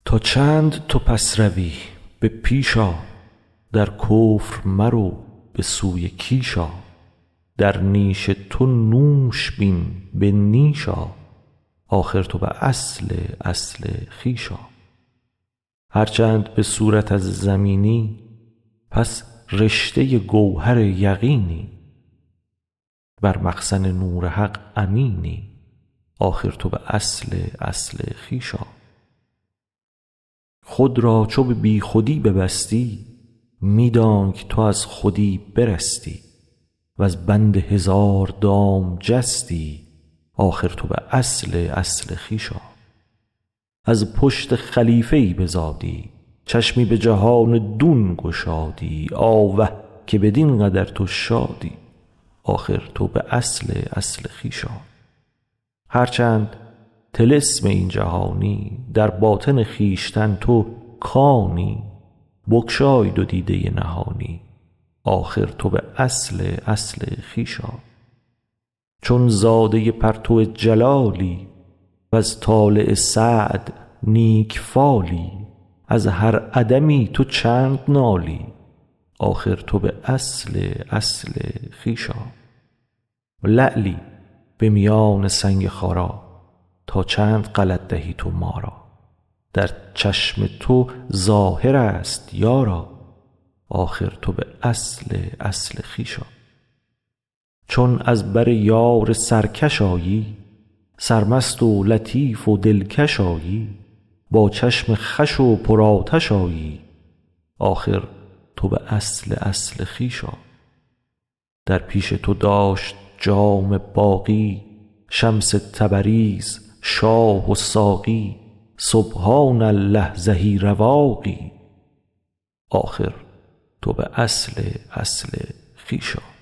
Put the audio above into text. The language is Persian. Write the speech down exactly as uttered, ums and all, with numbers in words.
تا چند تو پس روی به پیش آ، در کفر مرو به سوی کیش آ. در نیش تو نوش بین به نیش آ، آخر تو به اصل اصل خویش آ. هرچند به صورت از زمینی، پس رشته گوهر یقینی. بر مخزن نور حق امینی، آخر تو به اصل اصل خویش آ. خود را چو به بی خودی ببستی، می دانک تو از خودی برستی. وز بند هزار دام جستی، آخر تو به اصل اصل خویش آ. از پشت خلیفه ای بزادی، چشمی به جهان دون گشادی. آوه که بدین قدر تو شادی، آخر تو به اصل اصل خویش آ. هرچند طلسم این جهانی، در باطن خویشتن تو کانی. بگشای دو دیده نهانی، آخر تو به اصل اصل خویش آ. چون زاده پرتو جلالی، وز طالع سعد نیک فالی. از هر عدمی تو چند نالی، آخر تو به اصل اصل خویش آ. لعلی به میان سنگ خارا، تا چند غلط دهی تو ما را. در چشم تو ظاهر است یارا، آخر تو به اصل اصل خویش آ. چون از بر یار سرکش آیی، سرمست و لطیف و دلکش آیی. با چشم خوش و پرآتش آیی، آخر تو به اصل اصل خویش آ. در پیش تو داشت جام باقی، شمس تبریز شاه و ساقی. سبحان الله زهی رواقی، آخر تو به اصل اصل خویش آ.